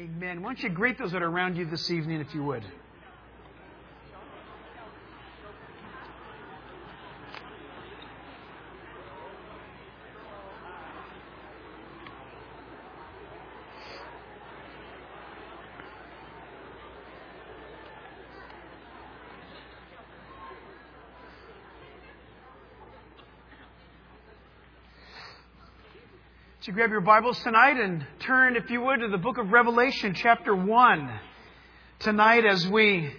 Amen. Why don't you greet those that are around you this evening, if you would. So you grab your Bibles tonight and turn, if you would, to the book of Revelation, chapter 1. Tonight, as we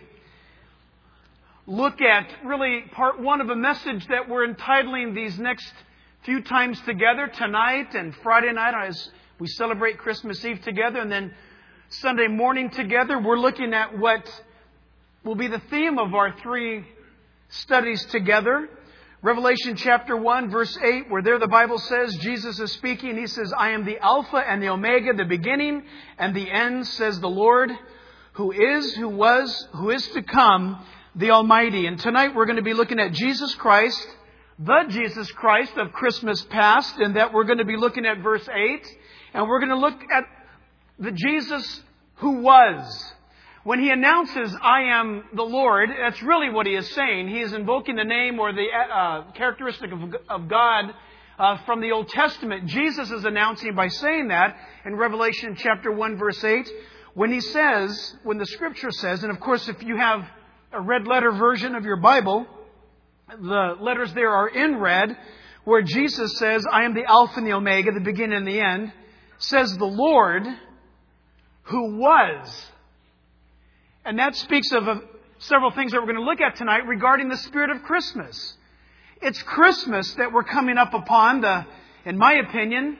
look at really part 1 of a message that we're entitling these next few times together, tonight and Friday night as we celebrate Christmas Eve together, and then Sunday morning together, we're looking at what will be the theme of our 3 studies together. Revelation chapter 1, verse 8, where there the Bible says, Jesus is speaking. He says, I am the Alpha and the Omega, the beginning and the end, says the Lord, who is, who was, who is to come, the Almighty. And tonight we're going to be looking at Jesus Christ, the Jesus Christ of Christmas past, and that we're going to be looking at verse 8. And we're going to look at the Jesus who was. When he announces, I am the Lord, that's really what he is saying. He is invoking the name or the characteristic of God from the Old Testament. Jesus is announcing by saying that in Revelation chapter 1, verse 8, when he says, when the Scripture says, and of course if you have a red letter version of your Bible, the letters there are in red, where Jesus says, I am the Alpha and the Omega, the beginning and the end, says the Lord who was. And that speaks of several things that we're going to look at tonight regarding the spirit of Christmas. It's Christmas that we're coming up upon. In my opinion,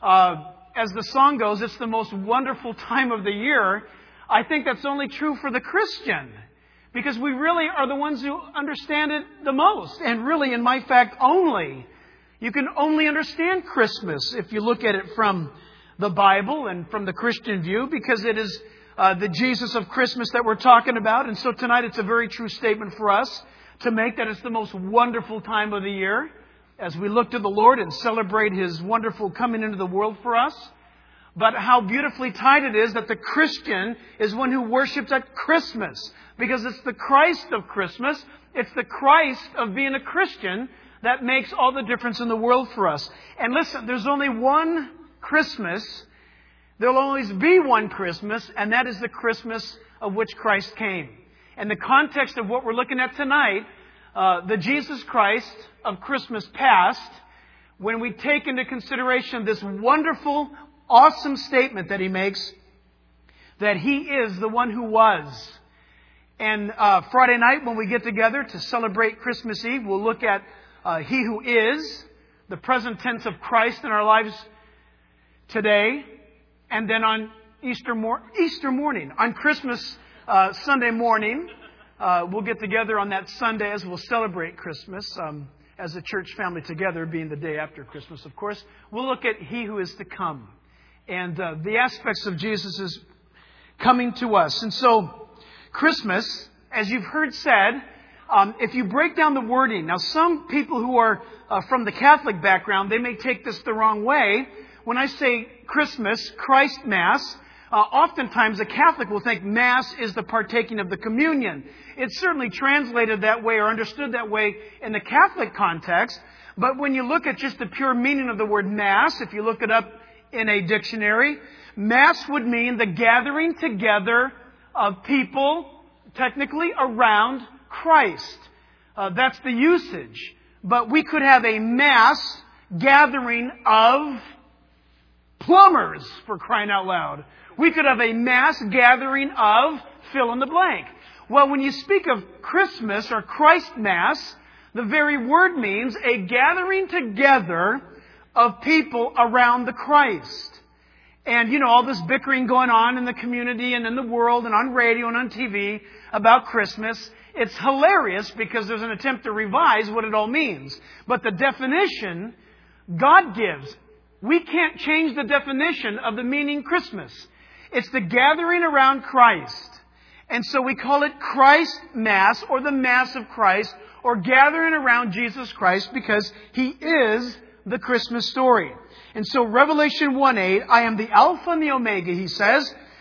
as the song goes, it's the most wonderful time of the year. I think that's only true for the Christian, because we really are the ones who understand it the most. And really, in my fact, only. You can only understand Christmas if you look at it from the Bible and from the Christian view, because it is the Jesus of Christmas that we're talking about. And so tonight it's a very true statement for us to make that it's the most wonderful time of the year as we look to the Lord and celebrate His wonderful coming into the world for us. But how beautifully tied it is that the Christian is one who worships at Christmas, because it's the Christ of Christmas. It's the Christ of being a Christian that makes all the difference in the world for us. And listen, there's only one Christmas. There'll always be one Christmas, and that is the Christmas of which Christ came. And the context of what we're looking at tonight, the Jesus Christ of Christmas past, when we take into consideration this wonderful, awesome statement that He makes, that He is the one who was. And Friday night when we get together to celebrate Christmas Eve, we'll look at He who is, the present tense of Christ in our lives today. And then on Easter morning, on Christmas Sunday morning, we'll get together on that Sunday as we'll celebrate Christmas as a church family together, being the day after Christmas, of course. We'll look at He who is to come and the aspects of Jesus' coming to us. And so Christmas, as you've heard said, if you break down the wording, now some people who are from the Catholic background, they may take this the wrong way. When I say Christmas, Christ Mass, oftentimes a Catholic will think Mass is the partaking of the communion. It's certainly translated that way or understood that way in the Catholic context. But when you look at just the pure meaning of the word Mass, if you look it up in a dictionary, Mass would mean the gathering together of people, technically, around Christ. That's the usage. But we could have a mass gathering of plumbers, for crying out loud. We could have a mass gathering of fill in the blank. Well, when you speak of Christmas or Christ Mass, the very word means a gathering together of people around the Christ. And, all this bickering going on in the community and in the world and on radio and on TV about Christmas, it's hilarious because there's an attempt to revise what it all means. But the definition God gives. We can't change the definition of the meaning Christmas. It's the gathering around Christ. And so we call it Christ Mass, or the Mass of Christ, or gathering around Jesus Christ, because He is the Christmas story. And so Revelation 1:8, I am the Alpha and the Omega, He says,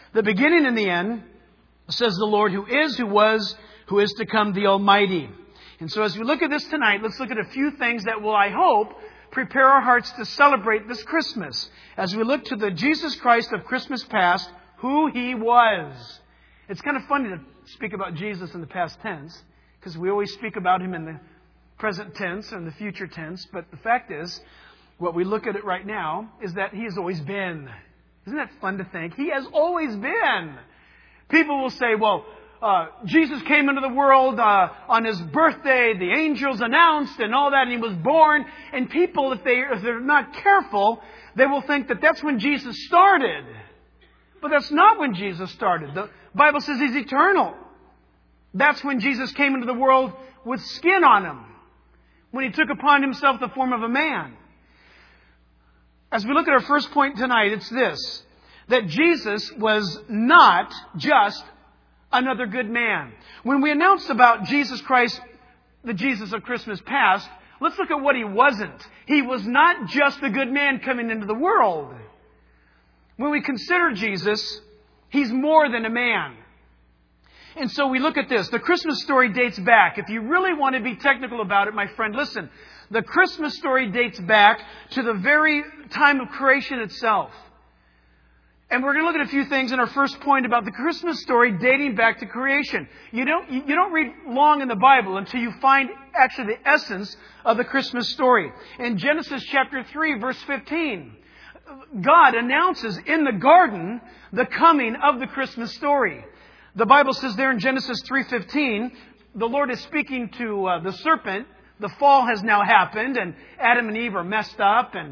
the beginning and the end, says the Lord, who is, who was, who is to come, the Almighty. And so as we look at this tonight, let's look at a few things that will, I hope, prepare our hearts to celebrate this Christmas. As we look to the Jesus Christ of Christmas past, who He was. It's kind of funny to speak about Jesus in the past tense, because we always speak about Him in the present tense and the future tense. But the fact is, what we look at it right now is that He has always been. Isn't that fun to think? He has always been. People will say, well, Jesus came into the world on His birthday, the angels announced and all that, and He was born. And people, if they're not careful, they will think that that's when Jesus started. But that's not when Jesus started. The Bible says He's eternal. That's when Jesus came into the world with skin on Him, when He took upon Himself the form of a man. As we look at our first point tonight, it's this, that Jesus was not just another good man. When we announced about Jesus Christ, the Jesus of Christmas past, let's look at what He wasn't. He was not just a good man coming into the world. When we consider Jesus, He's more than a man. And so we look at this. The Christmas story dates back. If you really want to be technical about it, my friend, listen. The Christmas story dates back to the very time of creation itself. And we're going to look at a few things in our first point about the Christmas story dating back to creation. You don't read long in the Bible until you find actually the essence of the Christmas story. In Genesis chapter 3, verse 15, God announces in the garden the coming of the Christmas story. The Bible says there in Genesis 3:15, the Lord is speaking to the serpent. The fall has now happened, and Adam and Eve are messed up, and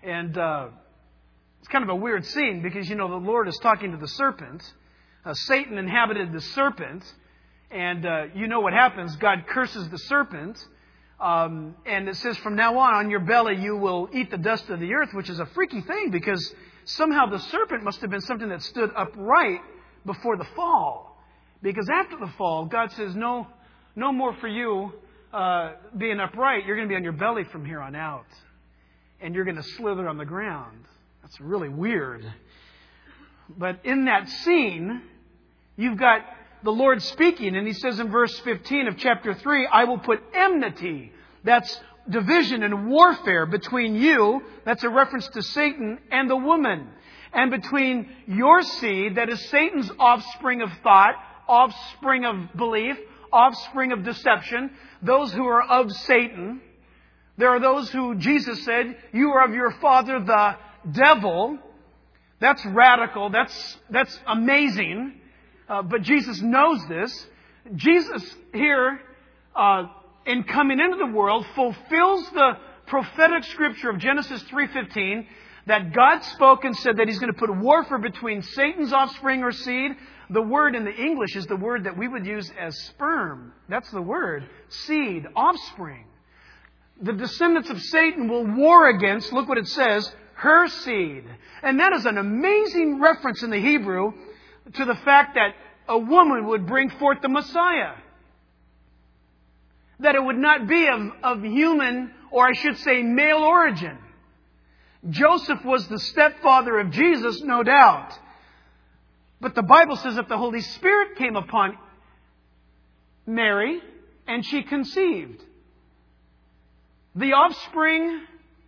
it's kind of a weird scene because, the Lord is talking to the serpent. Satan inhabited the serpent, and you know what happens. God curses the serpent, and it says, from now on your belly you will eat the dust of the earth, which is a freaky thing because somehow the serpent must have been something that stood upright before the fall. Because after the fall, God says, no more for you being upright. You're going to be on your belly from here on out. And you're going to slither on the ground. That's really weird. But in that scene, you've got the Lord speaking. And He says in verse 15 of chapter 3, I will put enmity. That's division and warfare between you. That's a reference to Satan and the woman. And between your seed, that is Satan's offspring of thought, offspring of belief, offspring of deception, those who are of Satan. There are those who Jesus said, you are of your father the devil. That's radical. That's amazing. But Jesus knows this. Jesus here, in coming into the world, fulfills the prophetic scripture of Genesis 3:15 that God spoke and said that He's going to put warfare between Satan's offspring or seed. The word in the English is the word that we would use as sperm. That's the word. Seed, offspring. The descendants of Satan will war against, look what it says, her seed. And that is an amazing reference in the Hebrew to the fact that a woman would bring forth the Messiah. That it would not be of human, or I should say male origin. Joseph was the stepfather of Jesus, no doubt. But the Bible says that the Holy Spirit came upon Mary and she conceived. The offspring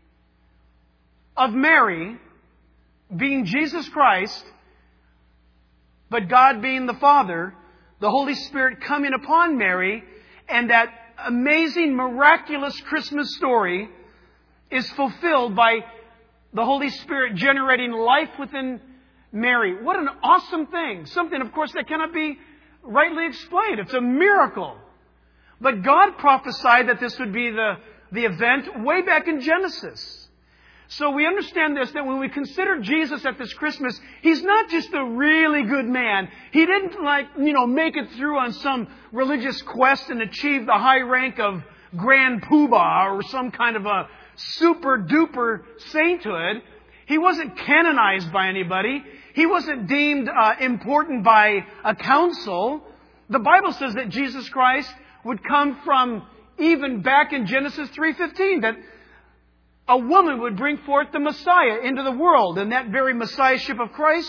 of Mary being Jesus Christ, but God being the Father, the Holy Spirit coming upon Mary, and that amazing, miraculous Christmas story is fulfilled by the Holy Spirit generating life within Mary. What an awesome thing. Something, of course, that cannot be rightly explained. It's a miracle. But God prophesied that this would be the event way back in Genesis. So we understand this, that when we consider Jesus at this Christmas, He's not just a really good man. He didn't make it through on some religious quest and achieve the high rank of Grand Poobah or some kind of a super duper sainthood. He wasn't canonized by anybody. He wasn't deemed important by a council. The Bible says that Jesus Christ would come from, even back in Genesis 3:15, that a woman would bring forth the Messiah into the world. And that very Messiahship of Christ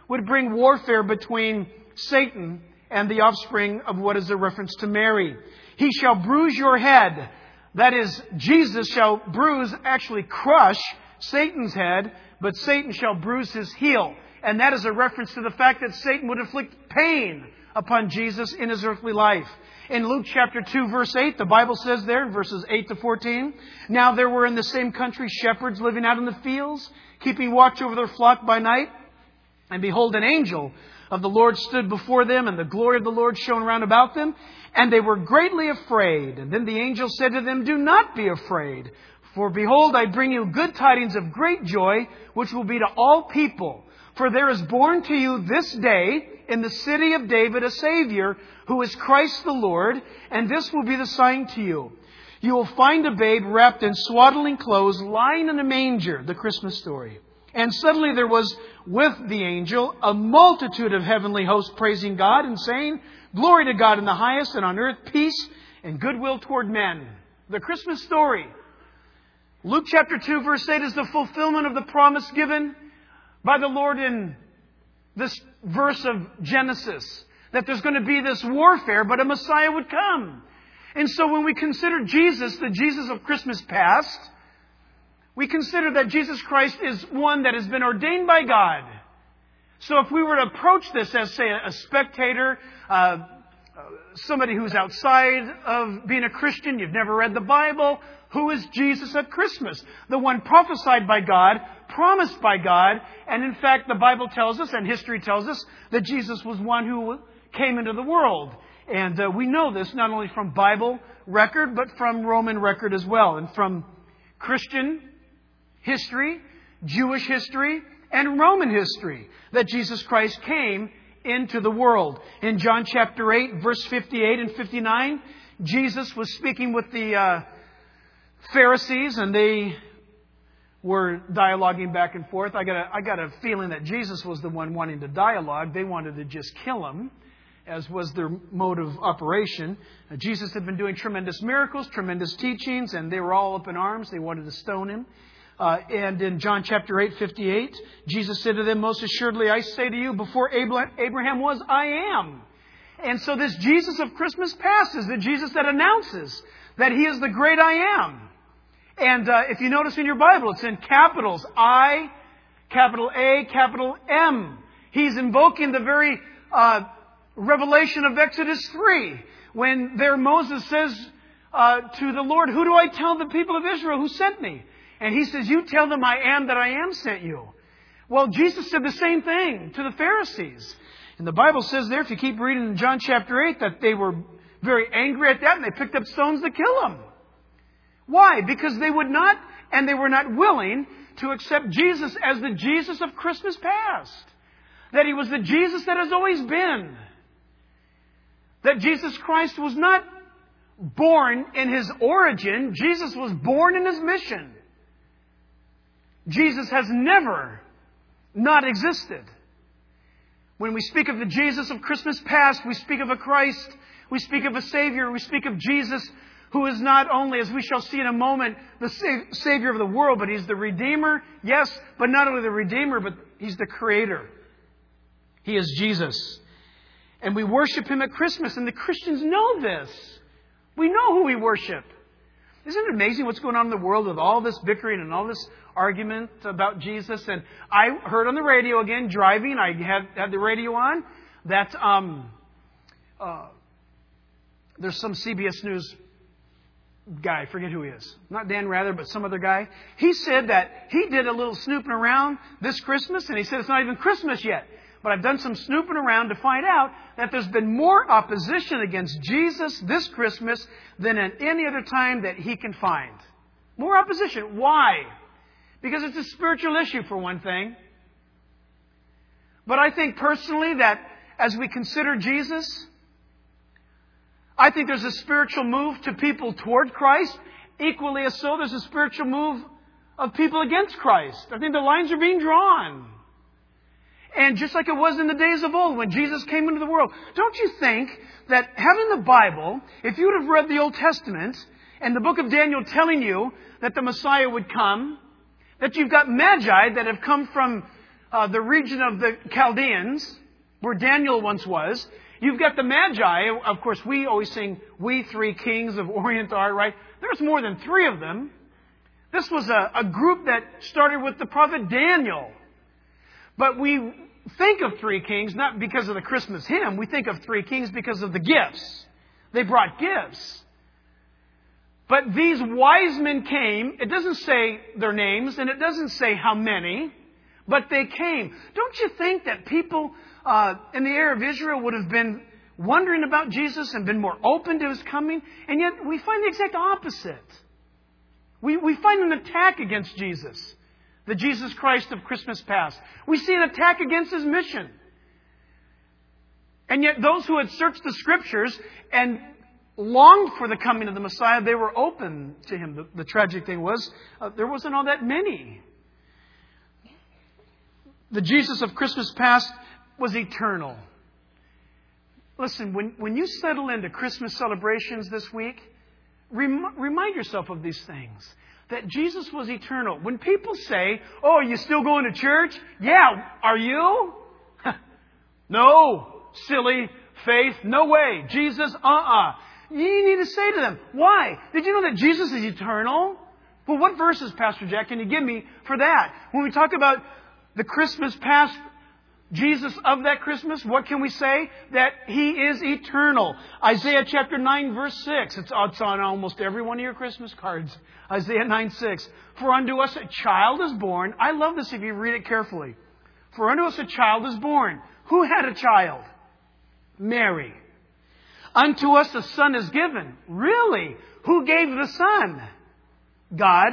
would bring warfare between Satan and the offspring of what is a reference to Mary. He shall bruise your head. That is, Jesus shall bruise, actually crush Satan's head, but Satan shall bruise his heel. And that is a reference to the fact that Satan would inflict pain upon Jesus in his earthly life. In Luke chapter 2, verse 8, the Bible says there, in verses 8 to 14, Now there were in the same country shepherds living out in the fields, keeping watch over their flock by night. And behold, an angel of the Lord stood before them, and the glory of the Lord shone round about them. And they were greatly afraid. And then the angel said to them, Do not be afraid. For behold, I bring you good tidings of great joy, which will be to all people. For there is born to you this day in the city of David a Savior, who is Christ the Lord. And this will be the sign to you. You will find a babe wrapped in swaddling clothes, lying in a manger. The Christmas story. And suddenly there was with the angel a multitude of heavenly hosts praising God and saying, Glory to God in the highest, and on earth peace and goodwill toward men. The Christmas story. Luke chapter 2 verse 8 is the fulfillment of the promise given by the Lord in this verse of Genesis. That there's going to be this warfare, but a Messiah would come. And so when we consider Jesus, the Jesus of Christmas past, we consider that Jesus Christ is one that has been ordained by God. So if we were to approach this as, say, a spectator, somebody who's outside of being a Christian, you've never read the Bible, who is Jesus at Christmas? The one prophesied by God, promised by God, and in fact the Bible tells us, and history tells us, that Jesus was one who came into the world. And we know this not only from Bible record, but from Roman record as well, and from Christian history, Jewish history, and Roman history, that Jesus Christ came into the world. In John chapter 8, verse 58 and 59, Jesus was speaking with the Pharisees, and they were dialoguing back and forth. I got a feeling that Jesus was the one wanting to dialogue. They wanted to just kill him, as was their mode of operation. Jesus had been doing tremendous miracles, tremendous teachings, and they were all up in arms. They wanted to stone him. And in John chapter 8, 58, Jesus said to them, Most assuredly I say to you, before Abraham was, I am. And so this Jesus of Christmas past is the Jesus that announces that He is the great I am. And if you notice in your Bible, it's in capitals. I, capital A, capital M. He's invoking the very revelation of Exodus 3. When there Moses says to the Lord, Who do I tell the people of Israel who sent me? And He says, You tell them I am that I am sent you. Well, Jesus said the same thing to the Pharisees. And the Bible says there, if you keep reading in John chapter 8, that they were very angry at that and they picked up stones to kill Him. Why? Because they would not, and they were not willing to accept Jesus as the Jesus of Christmas past. That He was the Jesus that has always been. That Jesus Christ was not born in His origin. Jesus was born in His mission. Jesus has never not existed. When we speak of the Jesus of Christmas past, we speak of a Christ, we speak of a Savior, we speak of Jesus who is not only, as we shall see in a moment, the Savior of the world, but He's the Redeemer. Yes, but not only the Redeemer, but He's the Creator. He is Jesus. And we worship Him at Christmas, and the Christians know this. We know who we worship. Isn't it amazing what's going on in the world with all this bickering and all this argument about Jesus? And I heard on the radio again, driving, I had the radio on, that there's some CBS News guy, I forget who he is. Not Dan Rather, but some other guy. He said that he did a little snooping around this Christmas, and he said it's not even Christmas yet. But I've done some snooping around to find out that there's been more opposition against Jesus this Christmas than at any other time that he can find. More opposition. Why? Because it's a spiritual issue, for one thing. But I think personally that as we consider Jesus, I think there's a spiritual move to people toward Christ. Equally as so, there's a spiritual move of people against Christ. I think the lines are being drawn. And just like it was in the days of old when Jesus came into the world, don't you think that having the Bible, if you would have read the Old Testament and the book of Daniel telling you that the Messiah would come, that you've got magi that have come from the region of the Chaldeans, where Daniel once was. You've got the Magi. Of course, we always sing, "We three kings of Orient are," right? There's more than three of them. This was a group that started with the prophet Daniel. But we think of three kings not because of the Christmas hymn. We think of three kings because of the gifts. They brought gifts. But these wise men came. It doesn't say their names, and it doesn't say how many, but they came. Don't you think that people in the area of Israel would have been wondering about Jesus and been more open to His coming? And yet we find the exact opposite. We find an attack against Jesus, the Jesus Christ of Christmas past. We see an attack against His mission. And yet those who had searched the Scriptures and longed for the coming of the Messiah, they were open to Him. The tragic thing was, there wasn't all that many. The Jesus of Christmas past was eternal. Listen, when you settle into Christmas celebrations this week, remind yourself of these things. That Jesus was eternal. When people say, "Oh, are you still going to church?" "Yeah, are you?" "No, silly faith, no way. Jesus, You need to say to them, why? Did you know that Jesus is eternal? Well, what verses, Pastor Jack, can you give me for that? When we talk about the Christmas past, Jesus of that Christmas, what can we say? That He is eternal. Isaiah chapter 9, verse 6. It's on almost every one of your Christmas cards. Isaiah 9:6. "For unto us a child is born." I love this if you read it carefully. "For unto us a child is born." Who had a child? Mary. "Unto us a son is given." Really? Who gave the son? God.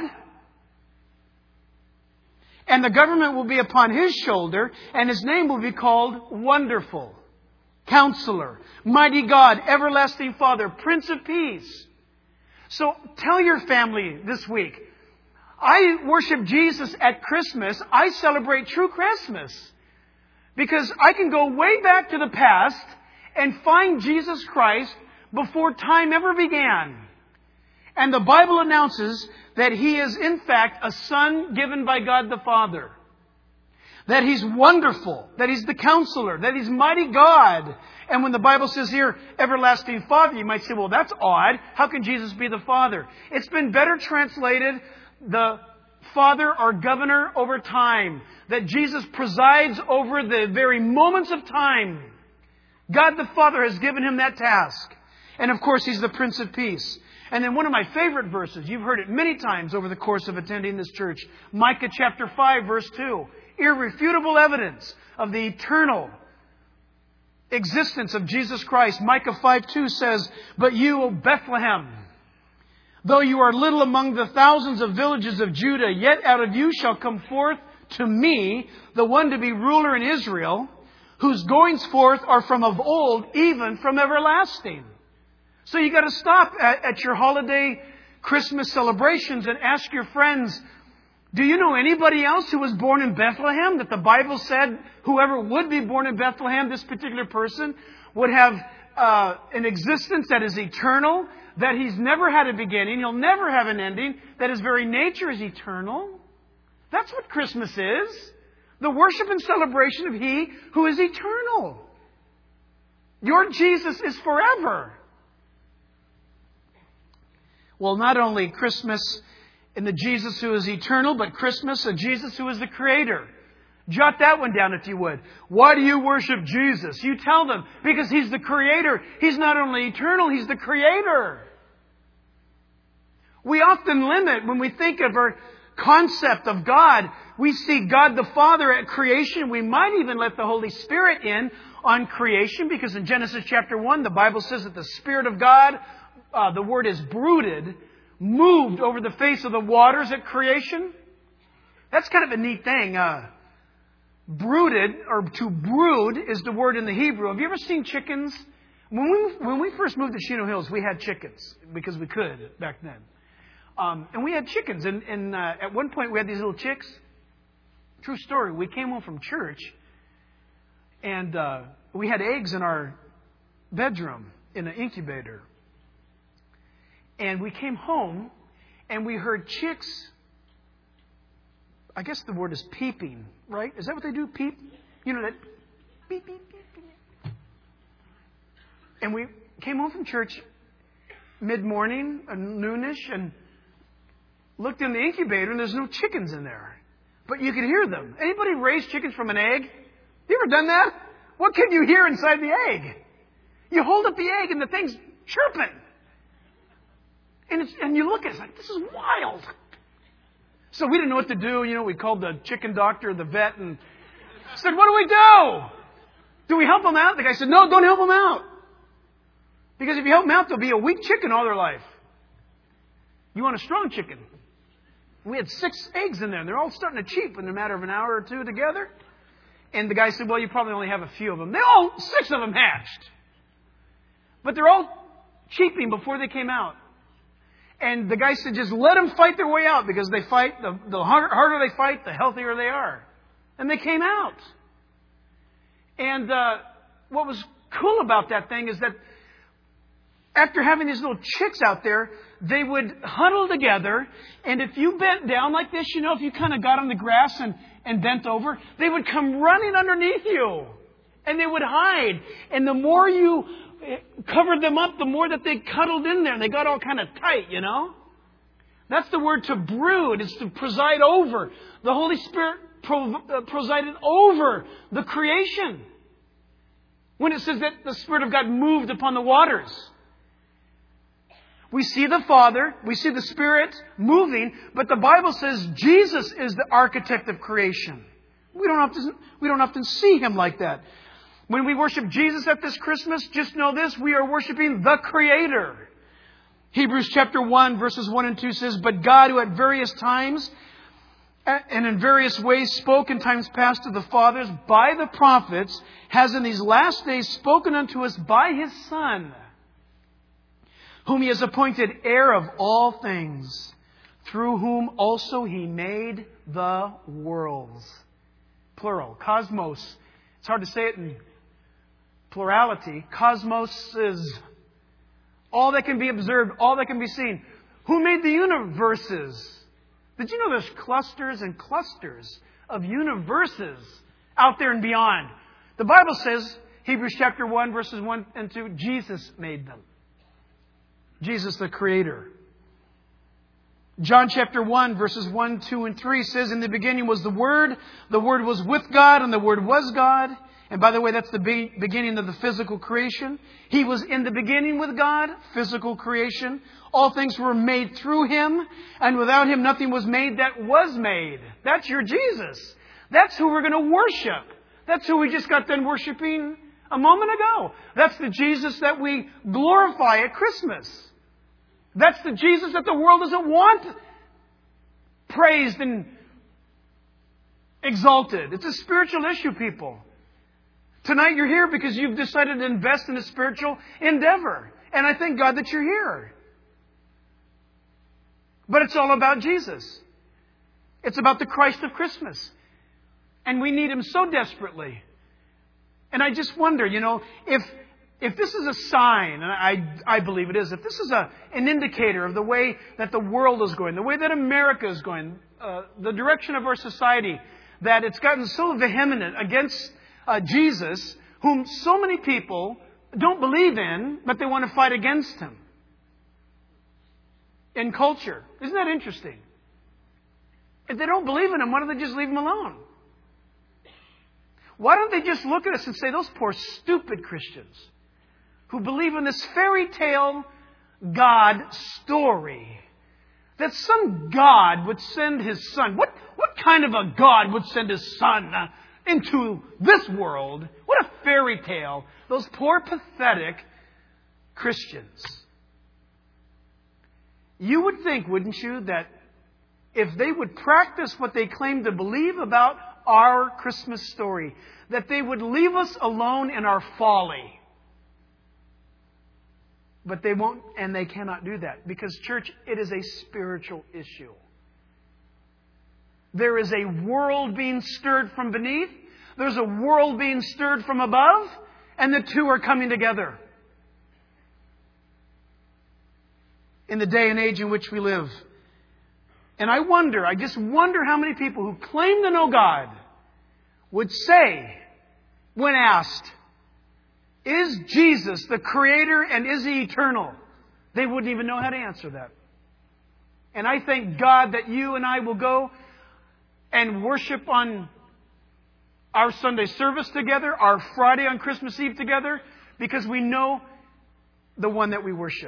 "And the government will be upon His shoulder, and His name will be called Wonderful, Counselor, Mighty God, Everlasting Father, Prince of Peace." So tell your family this week, I worship Jesus at Christmas. I celebrate true Christmas. Because I can go way back to the past and find Jesus Christ before time ever began. And the Bible announces that He is in fact a Son given by God the Father. That He's wonderful. That He's the Counselor. That He's Mighty God. And when the Bible says here, Everlasting Father, you might say, well, that's odd. How can Jesus be the Father? It's been better translated, the Father or Governor over time. That Jesus presides over the very moments of time. God the Father has given Him that task. And of course, He's the Prince of Peace. And then one of my favorite verses, you've heard it many times over the course of attending this church, Micah chapter 5, verse 2. Irrefutable evidence of the eternal existence of Jesus Christ. Micah 5:2 says, "But you, O Bethlehem, though you are little among the thousands of villages of Judah, yet out of you shall come forth to me the one to be ruler in Israel, whose goings forth are from of old, even from everlasting." So you got to stop at your holiday Christmas celebrations and ask your friends, do you know anybody else who was born in Bethlehem? That the Bible said whoever would be born in Bethlehem, this particular person, would have an existence that is eternal, that He's never had a beginning, He'll never have an ending, that His very nature is eternal. That's what Christmas is. The worship and celebration of He who is eternal. Your Jesus is forever. Well, not only Christmas in the Jesus who is eternal, but Christmas, a Jesus who is the Creator. Jot that one down if you would. Why do you worship Jesus? You tell them, because He's the Creator. He's not only eternal, He's the Creator. We often limit, when we think of our concept of God, we see God the Father at creation. We might even let the Holy Spirit in on creation, because in Genesis chapter 1, the Bible says that the Spirit of God, the word is brooded, moved over the face of the waters at creation. That's kind of a neat thing. Brooded, or to brood, is the word in the Hebrew. Have you ever seen chickens? When we first moved to Chino Hills, we had chickens, because we could back then. And we had chickens. And at one point, we had these little chicks. True story. We came home from church, and we had eggs in our bedroom in an incubator. And we came home, and we heard chicks I guess the word is peeping, right? Is that what they do? Peep? You know that beep, beep, beep, beep. And we came home from church mid-morning, noonish, and looked in the incubator, and there's no chickens in there. But you could hear them. Anybody raise chickens from an egg? You ever done that? What can you hear inside the egg? You hold up the egg, and the thing's chirping. And you look at it, it's like, this is wild. So we didn't know what to do. We called the chicken doctor, the vet, and said, what do we do? Do we help them out? The guy said, no, don't help them out. Because if you help them out, they'll be a weak chicken all their life. You want a strong chicken. We had 6 eggs in there, and they're all starting to cheep in a matter of an hour or two together. And the guy said, well, you probably only have a few of them. 6 of them hatched. But they're all cheeping before they came out. And the guy said, just let them fight their way out, because they fight, the harder they fight, the healthier they are. And they came out. And what was cool about that thing is that after having these little chicks out there, they would huddle together. And if you bent down like this, if you kind of got on the grass and bent over, they would come running underneath you. And they would hide. And the more you covered them up, the more that they cuddled in there. And they got all kind of tight, That's the word to brood. It's to preside over. The Holy Spirit presided over the creation. When it says that the Spirit of God moved upon the waters. We see the Father, we see the Spirit moving, but the Bible says Jesus is the architect of creation. We don't often see Him like that. When we worship Jesus at this Christmas, just know this, we are worshiping the Creator. Hebrews chapter 1, verses 1 and 2 says, but God, who at various times and in various ways spoke in times past to the fathers by the prophets, has in these last days spoken unto us by His Son, whom He has appointed heir of all things, through whom also He made the worlds. Plural. Cosmos. It's hard to say it in plurality. Cosmos is all that can be observed, all that can be seen. Who made the universes? Did you know there's clusters and clusters of universes out there and beyond? The Bible says, Hebrews chapter 1, verses 1 and 2, Jesus made them. Jesus the Creator. John chapter 1, verses 1, 2, and 3 says, in the beginning was the Word was with God, and the Word was God. And by the way, that's the beginning of the physical creation. He was in the beginning with God, physical creation. All things were made through Him, and without Him nothing was made that was made. That's your Jesus. That's who we're going to worship. That's who we just got done worshiping a moment ago. That's the Jesus that we glorify at Christmas. That's the Jesus that the world doesn't want praised and exalted. It's a spiritual issue, people. Tonight you're here because you've decided to invest in a spiritual endeavor. And I thank God that you're here. But it's all about Jesus. It's about the Christ of Christmas. And we need Him so desperately. And I just wonder, if this is a sign, and I believe it is, if this is an indicator of the way that the world is going, the way that America is going, the direction of our society, that it's gotten so vehement against Jesus, whom so many people don't believe in, but they want to fight against Him. In culture. Isn't that interesting? If they don't believe in Him, why don't they just leave Him alone? Why don't they just look at us and say, those poor stupid Christians who believe in this fairy tale God story, that some God would send His Son. What kind of a God would send His Son into this world? What a fairy tale. Those poor, pathetic Christians. You would think, wouldn't you, that if they would practice what they claim to believe about our Christmas story, that they would leave us alone in our folly. But they won't, and they cannot do that. Because, church, it is a spiritual issue. There is a world being stirred from beneath. There's a world being stirred from above. And the two are coming together. In the day and age in which we live, And I just wonder how many people who claim to know God would say, when asked, is Jesus the Creator and is He eternal? They wouldn't even know how to answer that. And I thank God that you and I will go and worship on our Sunday service together, our Friday on Christmas Eve together, because we know the one that we worship.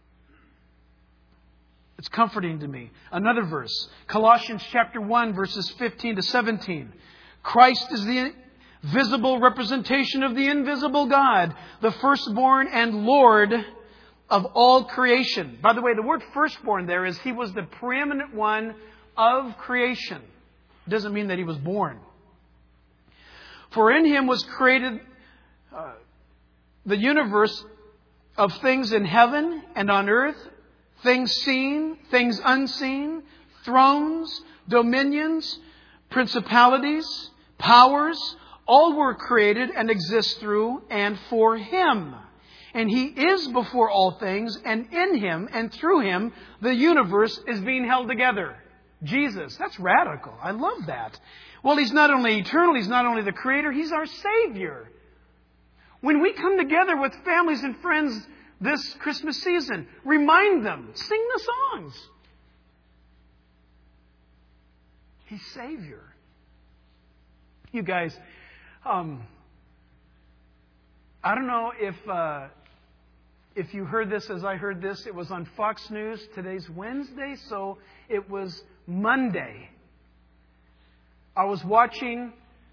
It's comforting to me. Another verse, Colossians chapter 1, verses 15 to 17. Christ is the visible representation of the invisible God, the firstborn and Lord of all creation. By the way, the word firstborn there is He was the preeminent one of creation. It doesn't mean that He was born. For in Him was created the universe of things in heaven and on earth, things seen, things unseen, thrones, dominions, principalities, powers, all were created and exist through and for Him. And He is before all things, and in Him and through Him the universe is being held together. Jesus, that's radical. I love that. Well, He's not only eternal, He's not only the Creator, He's our Savior. When we come together with families and friends this Christmas season, remind them, sing the songs. He's Savior. You guys, I don't know if you heard this as I heard this. It was on Fox News. Today's Wednesday, so it was Monday. I was watching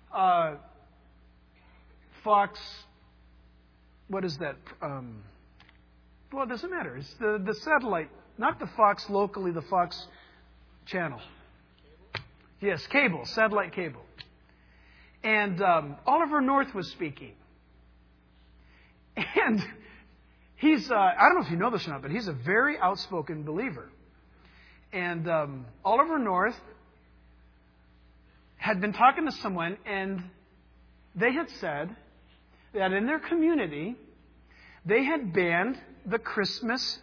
Fox. What is that? Well, it doesn't matter. It's the satellite, not the Fox locally, the Fox channel. Yes, cable, satellite cable. And Oliver North was speaking. And he's, I don't know if you know this or not, but he's a very outspoken believer. And Oliver North had been talking to someone, and they had said that in their community, they had banned the Christmas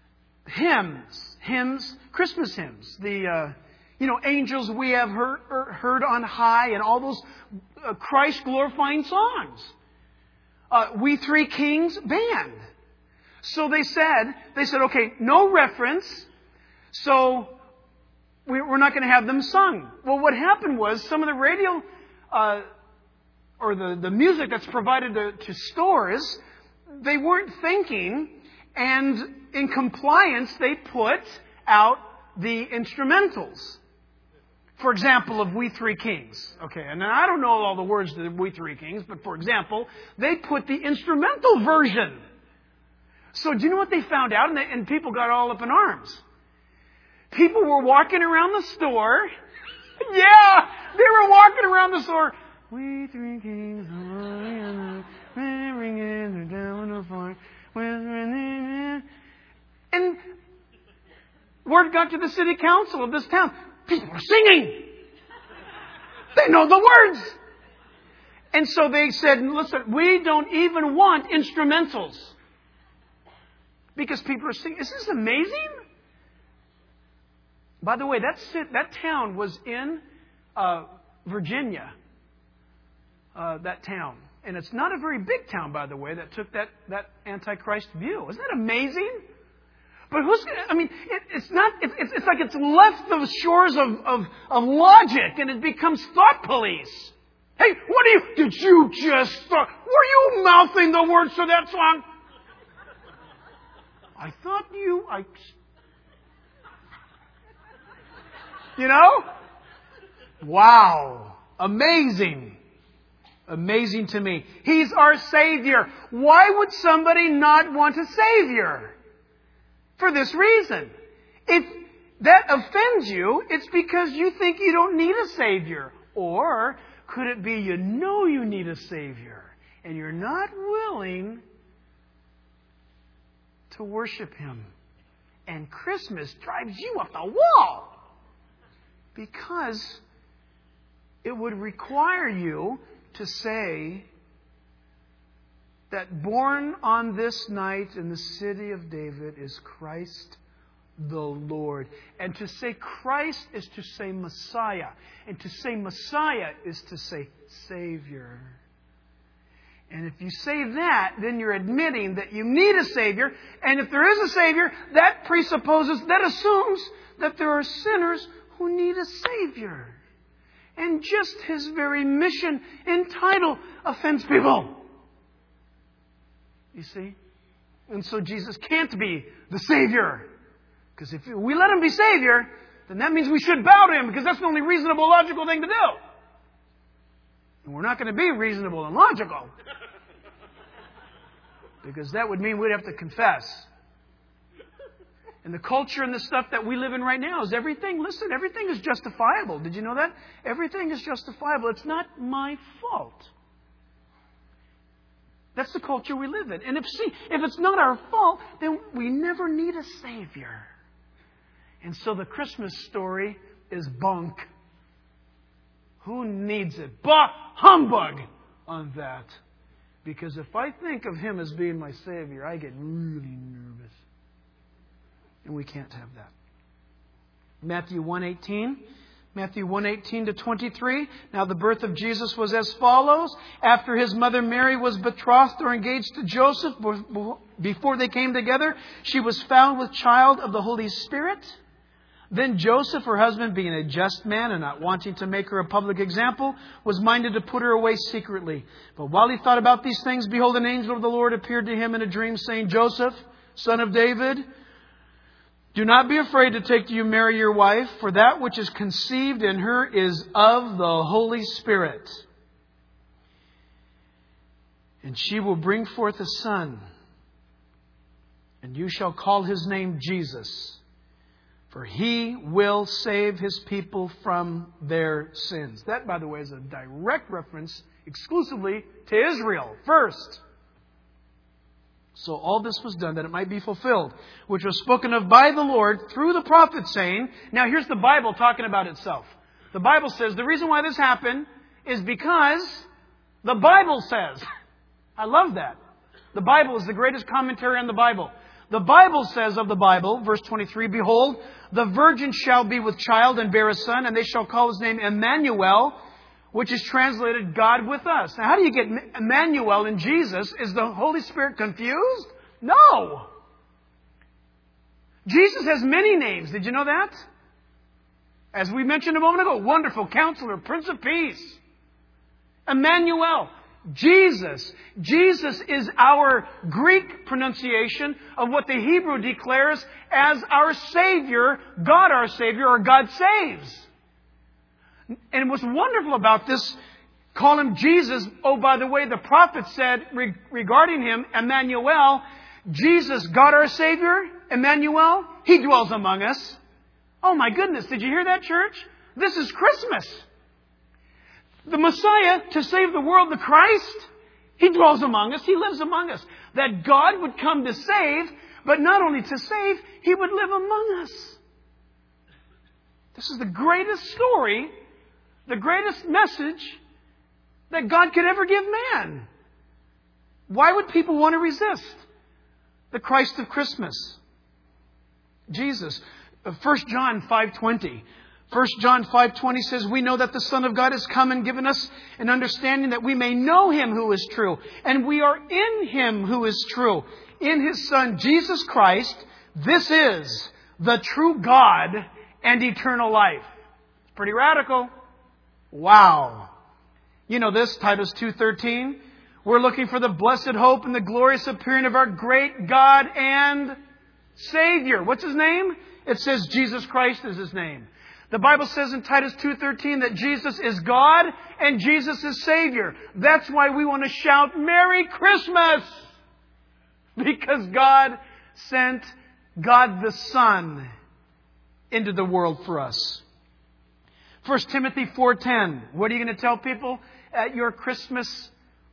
hymns, Christmas hymns. The, angels we have heard on high, and all those Christ-glorifying songs. We Three Kings banned. So they said, okay, no reference, so we're not going to have them sung. Well, what happened was some of the radio or the music that's provided to stores, they weren't thinking, and in compliance, they put out the instrumentals. For example, of We Three Kings. Okay, and I don't know all the words to We Three Kings, but for example, they put the instrumental version. So do you know what they found out? And people got all up in arms. People were walking around the store. Yeah, they were walking around the store. We three kings, and word got to the city council of this town. People are singing. They know the words. And so they said, listen, we don't even want instrumentals. Because people are singing. Isn't this amazing? By the way, that town was in Virginia. That town. And it's not a very big town, by the way, that took that Antichrist view. Isn't that amazing? But it's not. It's like it's left the shores of logic, and it becomes thought police. Hey, did you just? Were you mouthing the words to that song? I thought you. Wow, amazing. Amazing to me. He's our Savior. Why would somebody not want a Savior? For this reason. If that offends you, it's because you think you don't need a Savior. Or could it be you know you need a Savior and you're not willing to worship Him? And Christmas drives you up the wall because it would require you to say that born on this night in the city of David is Christ the Lord. And to say Christ is to say Messiah. And to say Messiah is to say Savior. And if you say that, then you're admitting that you need a Savior. And if there is a Savior, that assumes that there are sinners who need a Savior. And just His very mission and title offends people. You see? And so Jesus can't be the Savior. Because if we let Him be Savior, then that means we should bow to Him, because that's the only reasonable, logical thing to do. And we're not going to be reasonable and logical. Because that would mean we'd have to confess. And the culture and the stuff that we live in right now is everything is justifiable. Did you know that? Everything is justifiable. It's not my fault. That's the culture we live in. And if it's not our fault, then we never need a Savior. And so the Christmas story is bunk. Who needs it? Bah! Humbug on that. Because if I think of Him as being my Savior, I get really nervous. And we can't have that. Matthew 1:18. Matthew 1:18 to 23. Now the birth of Jesus was as follows. After His mother Mary was betrothed or engaged to Joseph, before they came together, she was found with child of the Holy Spirit. Then Joseph, her husband, being a just man and not wanting to make her a public example, was minded to put her away secretly. But while he thought about these things, behold, an angel of the Lord appeared to him in a dream, saying, Joseph, son of David, do not be afraid to take to you Mary your wife, for that which is conceived in her is of the Holy Spirit. And she will bring forth a son, and you shall call his name Jesus. For He will save His people from their sins. That, by the way, is a direct reference exclusively to Israel first. So all this was done that it might be fulfilled, which was spoken of by the Lord through the prophet, saying, now here's the Bible talking about itself. The Bible says the reason why this happened is because the Bible says. I love that. The Bible is the greatest commentary on the Bible. The Bible says of the Bible, verse 23, behold, the virgin shall be with child and bear a son, and they shall call his name Emmanuel, which is translated God with us. Now, how do you get Emmanuel in Jesus? Is the Holy Spirit confused? No. Jesus has many names. Did you know that? As we mentioned a moment ago, Wonderful Counselor, Prince of Peace. Emmanuel. Jesus. Jesus is our Greek pronunciation of what the Hebrew declares as our Savior, God our Savior, or God saves. And what's wonderful about this, call Him Jesus. Oh, by the way, the prophet said regarding Him, Emmanuel, Jesus, God our Savior, Emmanuel, He dwells among us. Oh my goodness, did you hear that, church? This is Christmas. The Messiah, to save the world, the Christ, He dwells among us. He lives among us. That God would come to save, but not only to save, He would live among us. This is the greatest story, the greatest message that God could ever give man. Why would people want to resist the Christ of Christmas? Jesus. 1 John 5:20. 1 John 5:20 says, we know that the Son of God has come and given us an understanding that we may know Him who is true. And we are in Him who is true. In His Son, Jesus Christ, this is the true God and eternal life. It's pretty radical. Wow. You know this, Titus 2:13. We're looking for the blessed hope and the glorious appearing of our great God and Savior. What's His name? It says Jesus Christ is His name. The Bible says in Titus 2:13 that Jesus is God and Jesus is Savior. That's why we want to shout Merry Christmas! Because God sent God the Son into the world for us. 1 Timothy 4:10. What are you going to tell people at your Christmas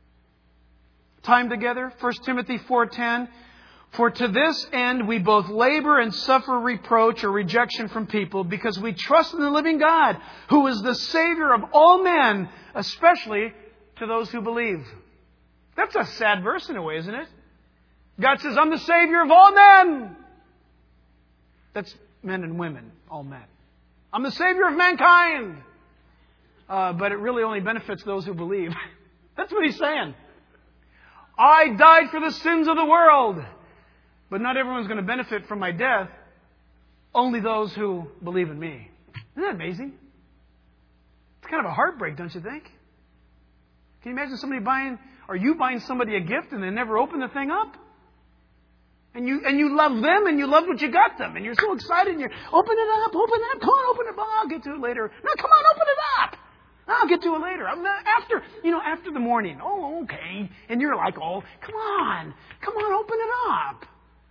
time together? 1 Timothy 4:10. For to this end we both labor and suffer reproach or rejection from people, because we trust in the living God, who is the Savior of all men, especially to those who believe. That's a sad verse in a way, isn't it? God says, I'm the Savior of all men. That's men and women, all men. I'm the Savior of mankind. But it really only benefits those who believe. That's what he's saying. I died for the sins of the world. But not everyone's going to benefit from my death. Only those who believe in me. Isn't that amazing? It's kind of a heartbreak, don't you think? Can you imagine somebody buying somebody a gift and they never open the thing up? And you love them and you love what you got them. And you're so excited and you're, open it up. Come on, open it up. I'll get to it later. No, come on, open it up. I'll get to it later. After the morning. Oh, okay. And you're like, oh, come on, open it up.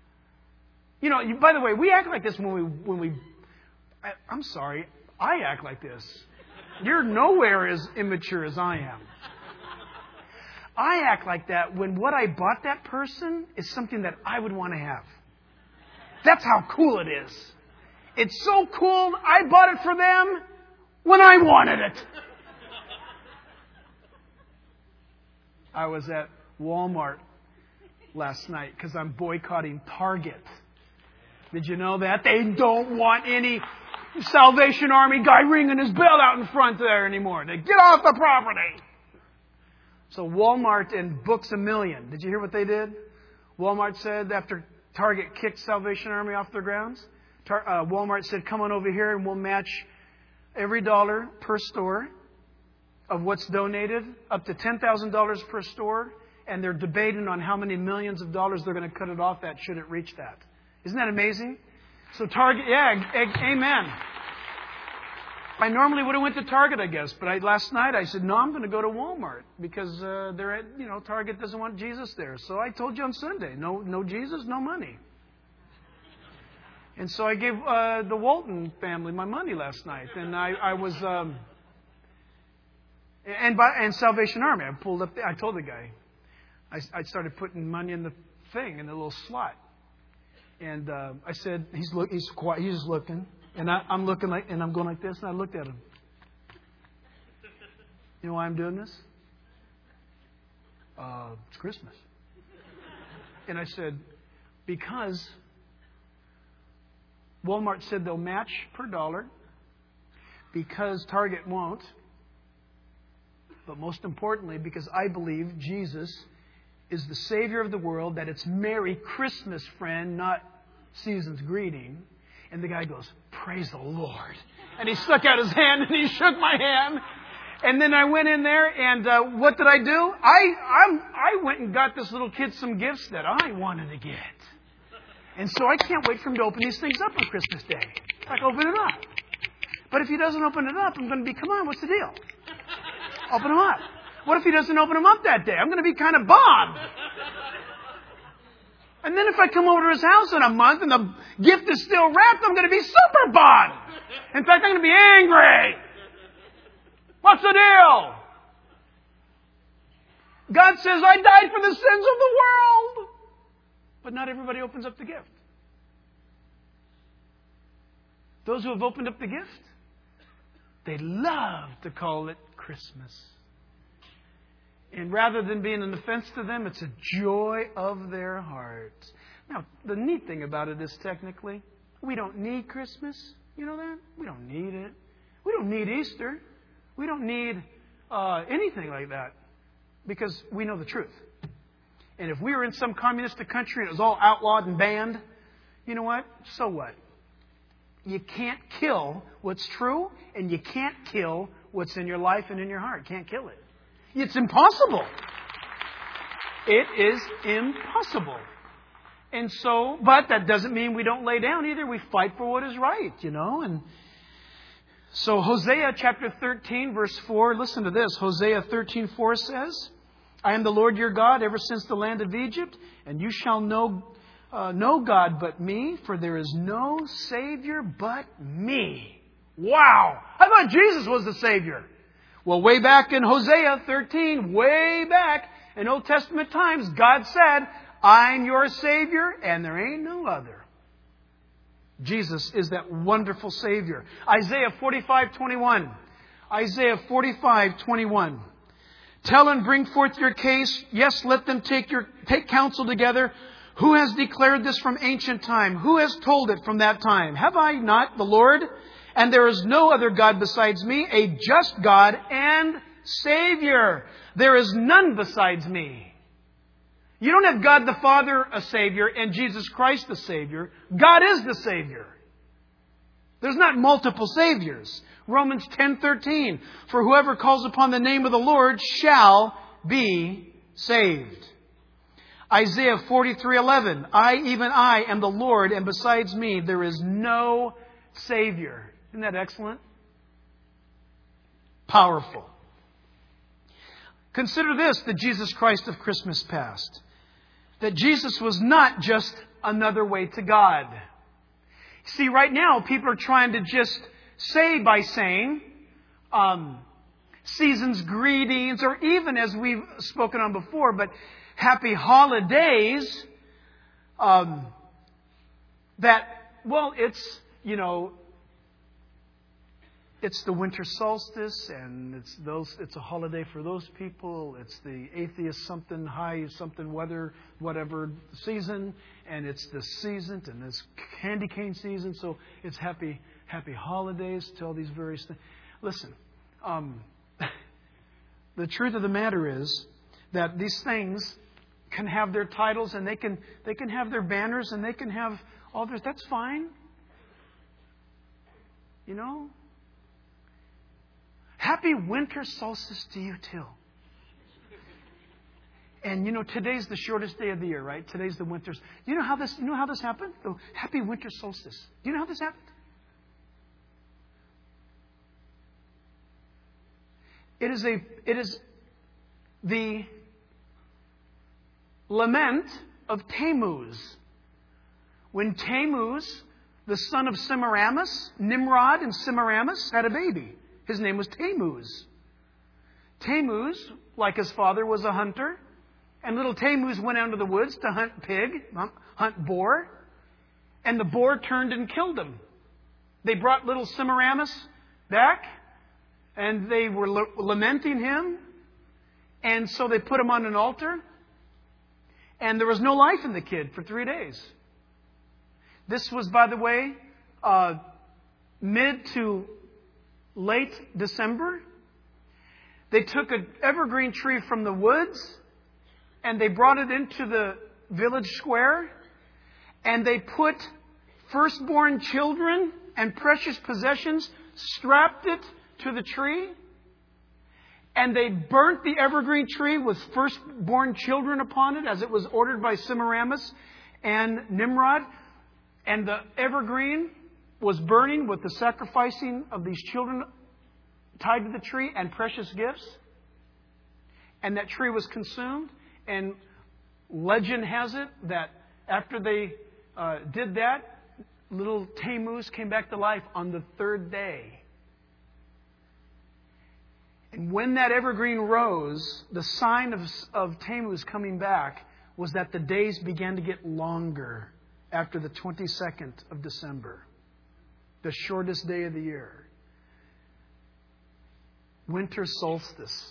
By the way, we act like this when we. I'm sorry, I act like this. You're nowhere as immature as I am. I act like that when what I bought that person is something that I would want to have. That's how cool it is. It's so cool, I bought it for them when I wanted it. I was at Walmart last night because I'm boycotting Target. Did you know that? They don't want any Salvation Army guy ringing his bell out in front there anymore. They get off the property. So Walmart and Books A Million. Did you hear what they did? Walmart said after Target kicked Salvation Army off their grounds, Walmart said, come on over here and we'll match every dollar per store of what's donated, up to $10,000 per store. And they're debating on how many millions of dollars they're going to cut it off at should it reach that. Isn't that amazing? So Target, amen. I normally would have went to Target, I guess, but last night I said, no, I'm going to go to Walmart because Target doesn't want Jesus there. So I told you on Sunday, no Jesus, no money. And so I gave the Walton family my money last night, and I was and Salvation Army. I told the guy, I started putting money in the thing in the little slot, and I said, he's quiet, he's just looking. And I'm looking and I'm going like this, and I looked at him. You know why I'm doing this? It's Christmas. And I said, because Walmart said they'll match per dollar, because Target won't, but most importantly, because I believe Jesus is the Savior of the world, that it's Merry Christmas, friend, not season's greeting. And the guy goes, praise the Lord. And he stuck out his hand and he shook my hand. And then I went in there and what did I do? I went and got this little kid some gifts that I wanted to get. And so I can't wait for him to open these things up on Christmas Day. Like, open it up. But if he doesn't open it up, I'm going to be, come on, what's the deal? Open them up. What if he doesn't open them up that day? I'm going to be kind of bummed. And then if I come over to his house in a month and the gift is still wrapped, I'm going to be super bummed. In fact, I'm going to be angry. What's the deal? God says, I died for the sins of the world. But not everybody opens up the gift. Those who have opened up the gift, they love to call it Christmas. And rather than being an offense to them, it's a joy of their hearts. Now, the neat thing about it is technically, we don't need Christmas. You know that? We don't need it. We don't need Easter. We don't need anything like that because we know the truth. And if we were in some communistic country and it was all outlawed and banned, you know what? So what? You can't kill what's true, and you can't kill what's in your life and in your heart. Can't kill it. It's impossible. It is impossible. And so, but that doesn't mean we don't lay down either. We fight for what is right, you know. And so Hosea chapter 13, verse 4, listen to this. Hosea 13:4 says, I am the Lord your God ever since the land of Egypt, and you shall know no God but me, for there is no Savior but me. Wow! I thought Jesus was the Savior. Well, way back in Hosea 13, way back in Old Testament times, God said, I'm your Savior and there ain't no other. Jesus is that wonderful Savior. Isaiah 45:21. Isaiah 45:21. Tell and bring forth your case. Yes, let them take counsel together. Who has declared this from ancient time? Who has told it from that time? Have I not the Lord? And there is no other God besides me, a just God and Savior. There is none besides me. You don't have God the Father, a Savior, and Jesus Christ, the Savior. God is the Savior. There's not multiple Saviors. Romans 10:13. For whoever calls upon the name of the Lord shall be saved. Isaiah 43:11. Even I am the Lord, and besides me there is no Savior. Isn't that excellent? Powerful. Consider this, the Jesus Christ of Christmas past. That Jesus was not just another way to God. See, right now, people are trying to just say by saying, season's greetings, or even as we've spoken on before, but happy holidays, it's the winter solstice, and it's a holiday for those people. It's the atheist something high, something weather, whatever season, and it's the season, and it's candy cane season, so it's happy holidays to all these various things. Listen, the truth of the matter is that these things can have their titles, and they can have their banners, and they can have all this. That's fine. You know? Happy winter solstice to you too. And today's the shortest day of the year, right? Today's the winter's. Do you know how this happened? Oh, happy winter solstice. Do you know how this happened? It is the lament of Tammuz. When Tammuz, the son of Semiramis, Nimrod and Semiramis, had a baby. His name was Tammuz. Tammuz, like his father, was a hunter. And little Tammuz went out into the woods to hunt hunt boar. And the boar turned and killed him. They brought little Semiramis back. And they were lamenting him. And so they put him on an altar. And there was no life in the kid for 3 days. This was, by the way, mid to late December. They took an evergreen tree from the woods and they brought it into the village square, and they put firstborn children and precious possessions, strapped it to the tree, and they burnt the evergreen tree with firstborn children upon it, as it was ordered by Semiramis and Nimrod. And the evergreen was burning with the sacrificing of these children tied to the tree and precious gifts. And that tree was consumed. And legend has it that after they did that, little Tammuz came back to life on the third day. And when that evergreen rose, the sign of Tammuz coming back was that the days began to get longer after the 22nd of December. The shortest day of the year. Winter solstice.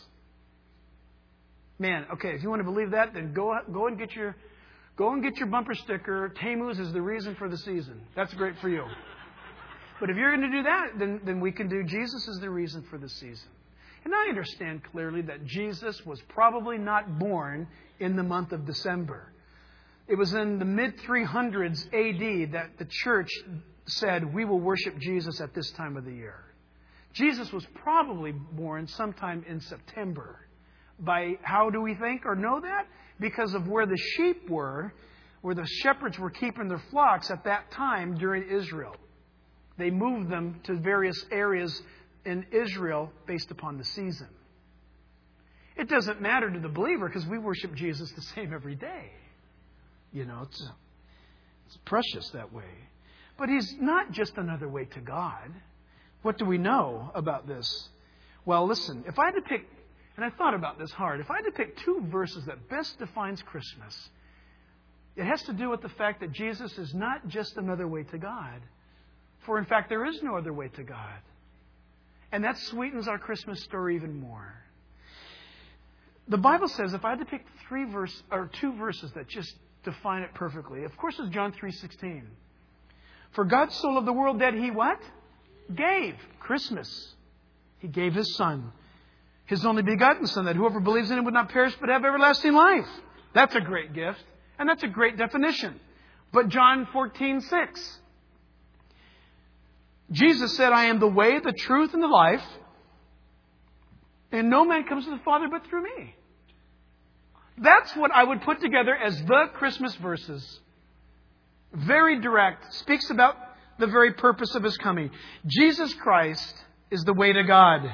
Man, okay, if you want to believe that, then go and get your bumper sticker. Tammuz is the reason for the season. That's great for you. But if you're going to do that, then we can do Jesus is the reason for the season. And I understand clearly that Jesus was probably not born in the month of December. It was in the mid-300s AD that the church said, we will worship Jesus at this time of the year. Jesus was probably born sometime in September. By how do we think or know that? Because of where the sheep were, where the shepherds were keeping their flocks at that time during Israel. They moved them to various areas in Israel based upon the season. It doesn't matter to the believer because we worship Jesus the same every day. It's precious that way. But He's not just another way to God. What do we know about this? Well, listen, if I had to pick, and I thought about this hard, if I had to pick two verses that best defines Christmas, it has to do with the fact that Jesus is not just another way to God. For in fact, there is no other way to God. And that sweetens our Christmas story even more. The Bible says if I had to pick two verses that just define it perfectly. Of course, it's John 3:16. For God so loved the world that He what? Gave. Christmas. He gave His Son. His only begotten Son, that whoever believes in Him would not perish but have everlasting life. That's a great gift. And that's a great definition. But John 14:6. Jesus said, I am the way, the truth, and the life. And no man comes to the Father but through me. That's what I would put together as the Christmas verses. Very direct. Speaks about the very purpose of His coming. Jesus Christ is the way to God.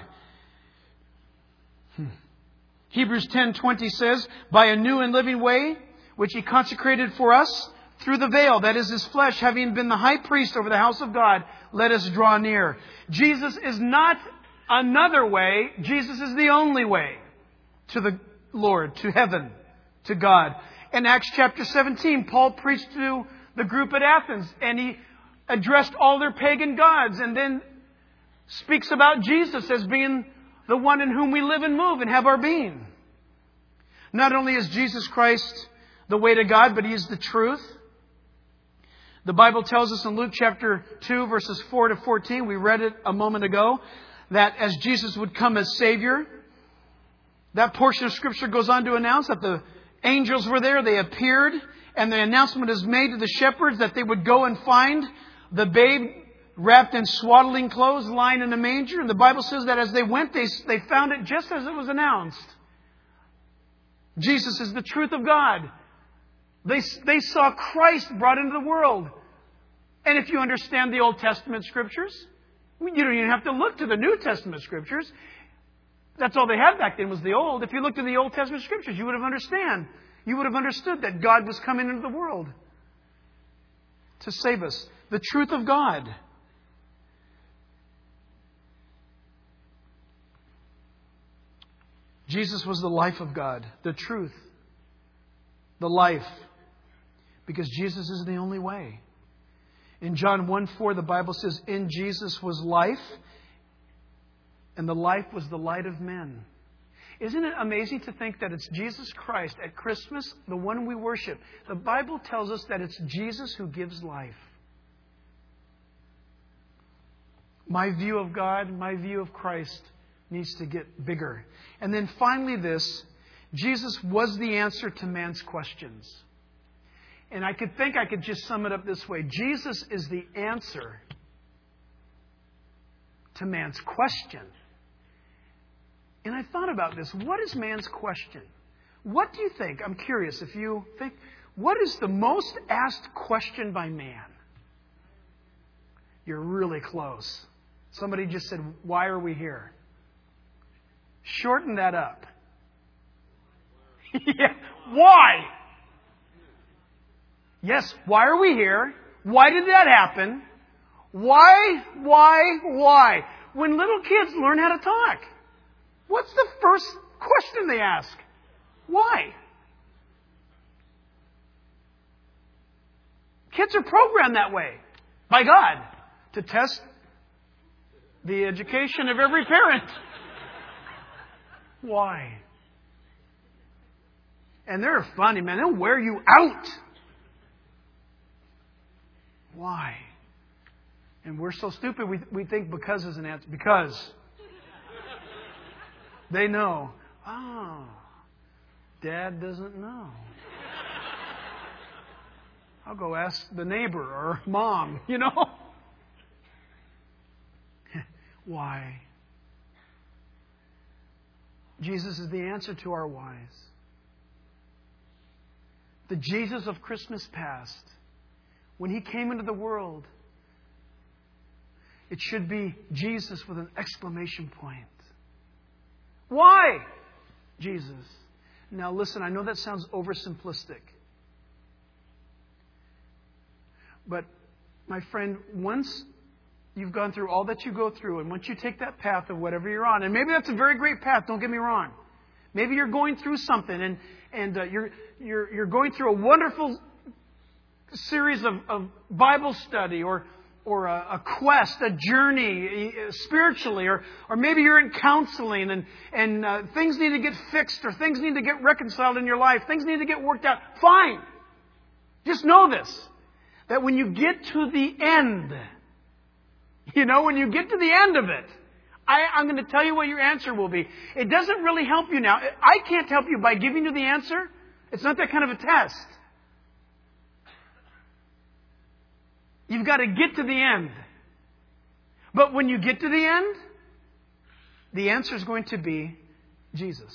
Hebrews 10:20 says, by a new and living way, which He consecrated for us through the veil, that is His flesh, having been the high priest over the house of God, let us draw near. Jesus is not another way. Jesus is the only way to the Lord, to heaven, to God. In Acts chapter 17, Paul preached to the group at Athens, and he addressed all their pagan gods, and then speaks about Jesus as being the one in whom we live and move and have our being. Not only is Jesus Christ the way to God, but He is the truth. The Bible tells us in Luke chapter 2, verses 4 to 14, we read it a moment ago, that as Jesus would come as Savior, that portion of Scripture goes on to announce that the angels were there, they appeared, and the announcement is made to the shepherds that they would go and find the babe wrapped in swaddling clothes, lying in a manger. And the Bible says that as they went, they found it just as it was announced. Jesus is the truth of God. They saw Christ brought into the world. And if you understand the Old Testament Scriptures, you don't even have to look to the New Testament Scriptures. That's all they had back then was the Old. If you looked at the Old Testament Scriptures, you would have understood that God was coming into the world to save us. The truth of God. Jesus was the life of God, the truth, the life. Because Jesus is the only way. In John 1:4, the Bible says, in Jesus was life, and the life was the light of men. Isn't it amazing to think that it's Jesus Christ at Christmas, the one we worship? The Bible tells us that it's Jesus who gives life. My view of God, my view of Christ needs to get bigger. And then finally this, Jesus was the answer to man's questions. And I could just sum it up this way. Jesus is the answer to man's question. And I thought about this. What is man's question? What do you think? I'm curious if you think, what is the most asked question by man? You're really close. Somebody just said, why are we here? Shorten that up. Yeah, why? Yes, why are we here? Why did that happen? Why? When little kids learn how to talk, what's the first question they ask? Why? Kids are programmed that way by God to test the education of every parent. Why? And they're funny, man. They'll wear you out. Why? And we're so stupid, we think because is an answer. Because. They know. Oh, Dad doesn't know. I'll go ask the neighbor or Mom, Why? Jesus is the answer to our whys. The Jesus of Christmas past, when He came into the world, it should be Jesus with an exclamation point. Why, Jesus? Now listen, I know that sounds oversimplistic. But, my friend, once you've gone through all that you go through, and once you take that path of whatever you're on, and maybe that's a very great path, don't get me wrong. Maybe you're going through something, and you're going through a wonderful series of Bible study, or a quest, a journey spiritually, or maybe you're in counseling, and things need to get fixed, or things need to get reconciled in your life, things need to get worked out. Fine. Just know this, that when you get to the end, when you get to the end of it, I'm going to tell you what your answer will be. It doesn't really help you now. I can't help you by giving you the answer. It's not that kind of a test. You've got to get to the end. But when you get to the end, the answer is going to be Jesus.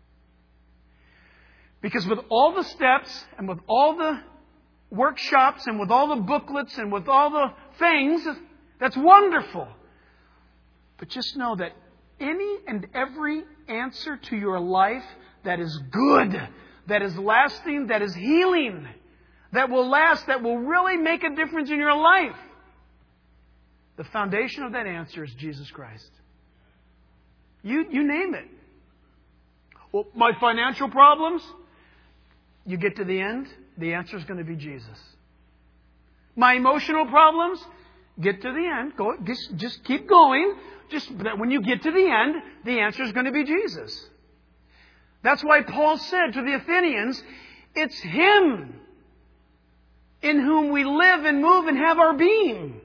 Because with all the steps and with all the workshops and with all the booklets and with all the things, that's wonderful. But just know that any and every answer to your life that is good, that is lasting, that is healing, that will last, that will really make a difference in your life, the foundation of that answer is Jesus Christ. You name it. Well, my financial problems? You get to the end, the answer is going to be Jesus. My emotional problems? Get to the end. Just keep going. Just that when you get to the end, the answer is going to be Jesus. That's why Paul said to the Athenians, it's Him in whom we live and move and have our being.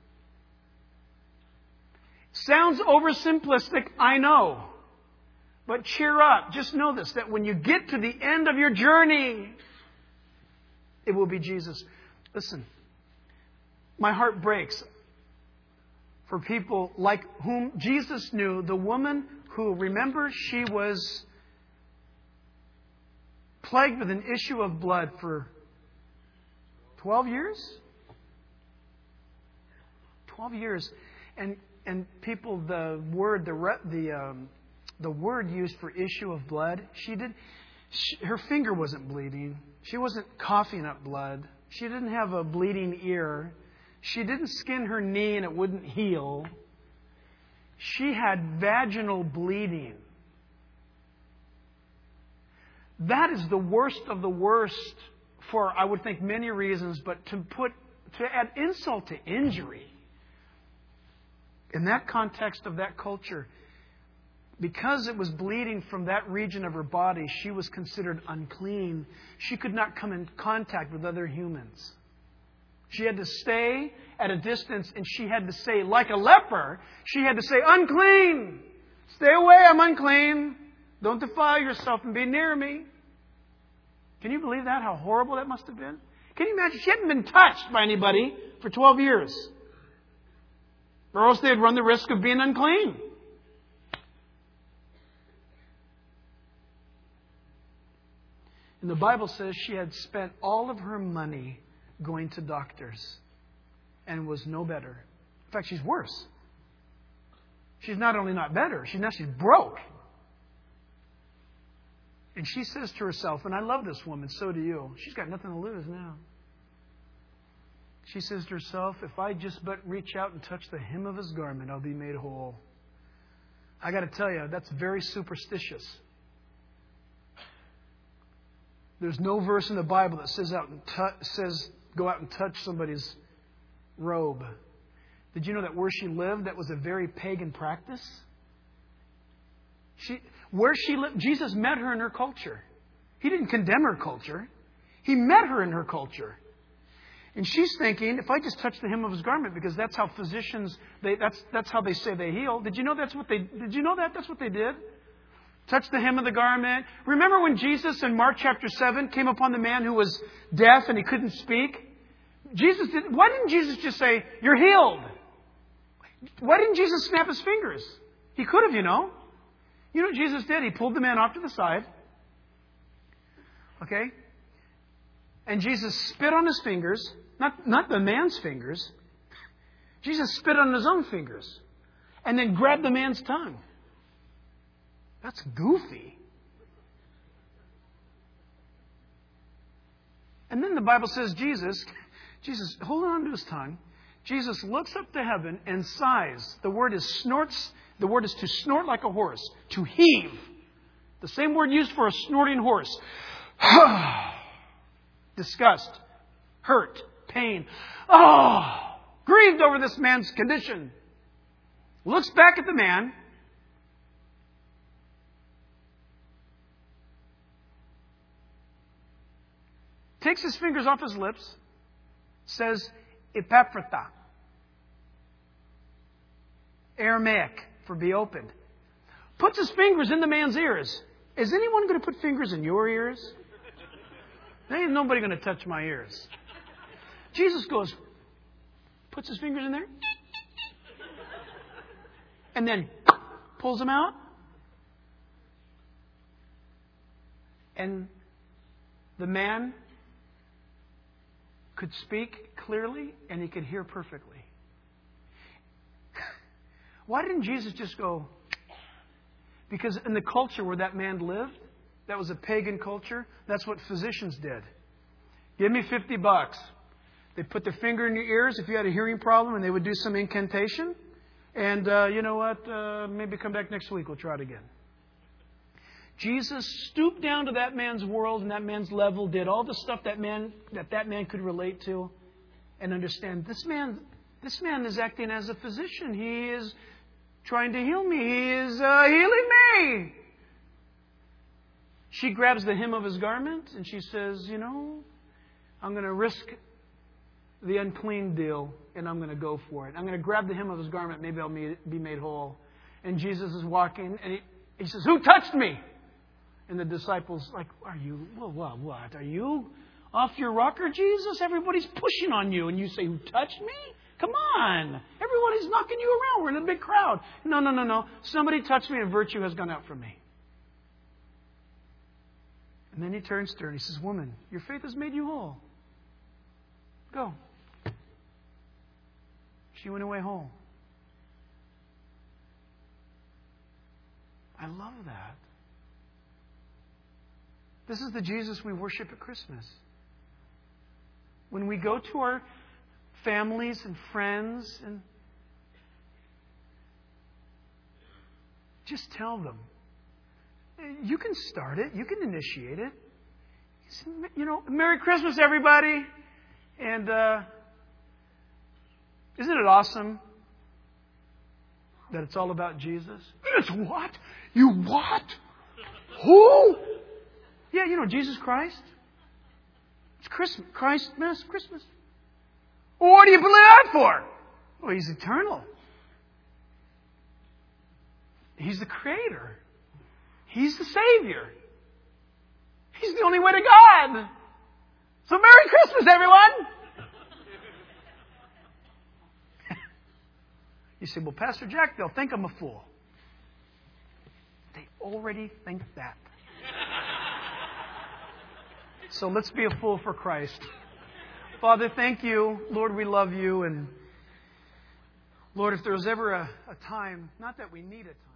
Sounds oversimplistic, I know. But cheer up. Just know this, that when you get to the end of your journey, it will be Jesus. Listen, my heart breaks for people like whom Jesus knew. The woman who, remember, she was plagued with an issue of blood for 12 years? 12 years. And people, the word used for issue of blood, her finger wasn't bleeding. She wasn't coughing up blood. She didn't have a bleeding ear. She didn't skin her knee and it wouldn't heal. She had vaginal bleeding. That is the worst of the worst for, I would think, many reasons, but to add insult to injury. In that context of that culture, because it was bleeding from that region of her body, she was considered unclean. She could not come in contact with other humans. She had to stay at a distance, and she had to say, like a leper, she had to say, unclean! Stay away, I'm unclean. Don't defile yourself and be near me. Can you believe that? How horrible that must have been? Can you imagine? She hadn't been touched by anybody for 12 years. Or else they'd run the risk of being unclean. And the Bible says she had spent all of her money going to doctors and was no better. In fact, she's worse. She's not only not better, she's broke. And she says to herself, and I love this woman, so do you. She's got nothing to lose now. She says to herself, if I just but reach out and touch the hem of His garment, I'll be made whole. I got to tell you, that's very superstitious. There's no verse in the Bible that says go out and touch somebody's robe. Did you know that where she lived, that was a very pagan practice? Where she lived, Jesus met her in her culture. He didn't condemn her culture. He met her in her culture. And she's thinking, if I just touch the hem of His garment, because that's how physicians, that's how they say they heal. Did you know that's what they did? Touch the hem of the garment. Remember when Jesus in Mark chapter 7 came upon the man who was deaf and he couldn't speak? Why didn't Jesus just say, you're healed? Why didn't Jesus snap His fingers? He could have, You know what Jesus did? He pulled the man off to the side. Okay? And Jesus spit on his fingers. Not the man's fingers. Jesus spit on His own fingers. And then grabbed the man's tongue. That's goofy. And then the Bible says Jesus holding on to His tongue, Jesus looks up to heaven and sighs. The word is snorts. The word is to snort like a horse. To heave. The same word used for a snorting horse. Disgust. Hurt. Pain. Grieved over this man's condition. Looks back at the man. takes his fingers off his lips, says, Epaphratha. Aramaic for be opened. Puts his fingers in the man's ears. Is anyone going to put fingers in your ears? There ain't nobody going to touch my ears. Jesus goes, puts his fingers in there, and then pulls them out. And the man could speak clearly and he could hear perfectly. Why didn't Jesus just go? Because in the culture where that man lived, that was a pagan culture, that's what physicians did. Give me $50. They'd put their finger in your ears if you had a hearing problem, and they would do some incantation. And you know what? Maybe come back next week. We'll try it again. Jesus stooped down to that man's world and that man's level, did all the stuff that man could relate to and understand. This man is acting as a physician. He is trying to heal me. He is healing me. She grabs the hem of his garment and she says, I'm going to risk the unclean deal and I'm going to go for it. I'm going to grab the hem of his garment. Maybe I'll be made whole. And Jesus is walking and he says, who touched me? And the disciples like, what? Are you off your rocker, Jesus? Everybody's pushing on you. And you say, who touched me? Come on. Everybody's knocking you around. We're in a big crowd. No. Somebody touched me and virtue has gone out from me. And then he turns to her and he says, woman, your faith has made you whole. Go. She went away whole. I love that. This is the Jesus we worship at Christmas. When we go to our families and friends and just tell them. You can start it. You can initiate it. Merry Christmas, everybody. And isn't it awesome that it's all about Jesus? It's what? You what? Who? Yeah, Jesus Christ. It's Christmas. Christmas. Well, what do you believe that for? Well, He's eternal. He's the Creator. He's the Savior. He's the only way to God. So Merry Christmas, everyone! You say, well, Pastor Jack, they'll think I'm a fool. They already think that. So let's be a fool for Christ. Father, thank you. Lord, we love you. And Lord, if there was ever a time, not that we need a time,